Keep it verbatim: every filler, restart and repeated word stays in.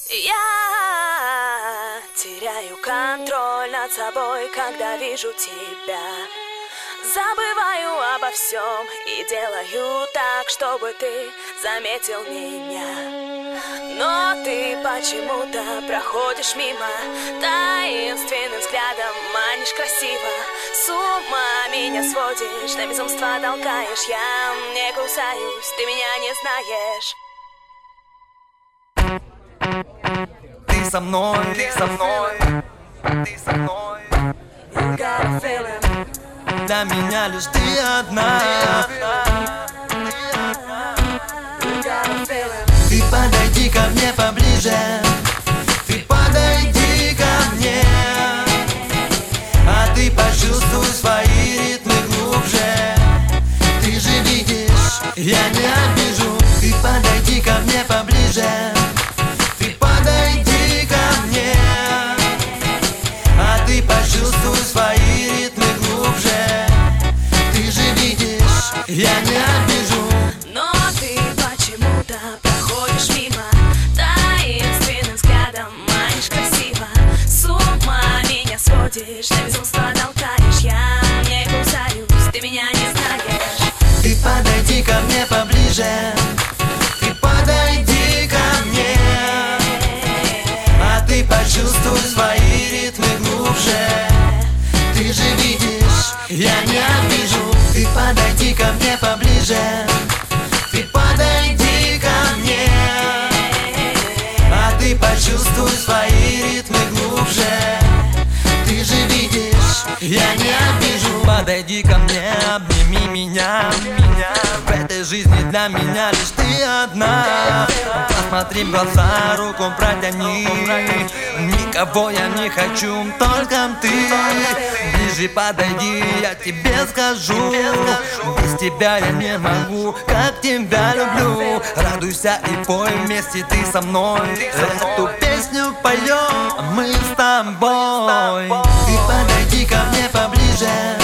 Я теряю контроль над собой, когда вижу тебя. Забываю обо всем и делаю так, чтобы ты заметил меня. Но ты почему-то проходишь мимо, таинственным взглядом манишь красиво. С ума меня сводишь, на безумство толкаешь. Я не кусаюсь, ты меня не знаешь. Ты со мной, ты со мной, ты со мной. You got a feeling. Для меня лишь ты одна. You got a feeling. Ты подойди ко мне поближе, ты подойди ко мне, а ты почувствуй свои ритмы глубже. Ты же видишь, я не обижу. Ты подойди ко мне поближе, ты подойди ко мне, а ты почувствуй свои ритмы глубже. Ты же видишь, я не обижу. Но ты почему-то проходишь мимо, таинственным взглядом манишь красиво. С ума меня сводишь, на безумство толкаешь. Я не кусаюсь, ты меня не знаешь. Ты подойди ко мне поближе, ты подойди ко мне, а ты почувствуй свои ритмы глубже. Ты же видишь, я не обижу. Ты подойди ко мне поближе, ты подойди ко мне, а ты почувствуй свои ритмы глубже. Ты же видишь, я не обижу. Подойди ко мне, обними меня, меня. В этой жизни для меня лишь ты одна. Посмотри в глаза, руку протяни. Никого я не хочу, только ты. Ближе подойди, я тебе скажу. Без тебя я не могу, как тебя люблю. Радуйся и пой вместе ты со мной. Эту песню поем мы с тобой. Ты подойди ко мне поближе,